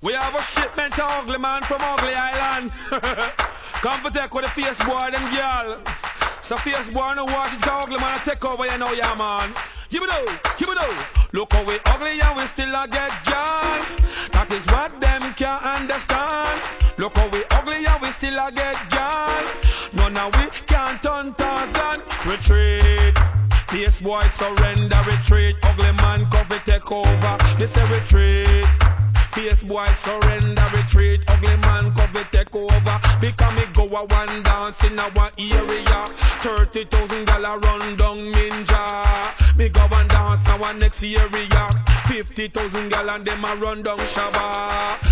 We have a shipment of ugly man from Ugly Island. Come for take with the face boy, them girl. So face boy, no watch it, ugly man, take over, you know, yeah, man. Give it out, give it out. Look how we ugly and we still a get girl. That is what them can't understand. Look how we ugly and we still a get girl. None of we can't turn Tarzan. Retreat. Face boy surrender, retreat. Ugly man come for take over. They say retreat. Face boy surrender, retreat. Ugly man come for take over. Because me go a one dance in our area. 30,000 dollar run down Ninja. Me go and dance in our next area. 50,000 gal and them a run down Shabba.